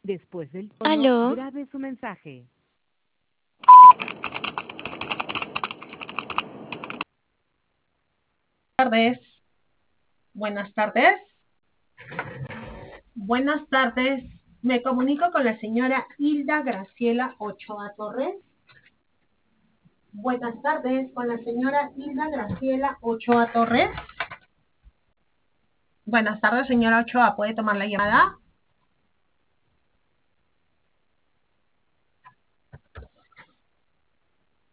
Después del tono, Aló, grabe su mensaje. Tardes. Buenas tardes. Buenas tardes. Me comunico con la señora Hilda Graciela Ochoa Torres. Buenas tardes con la señora Hilda Graciela Ochoa Torres. Buenas tardes, señora Ochoa. ¿Puede tomar la llamada?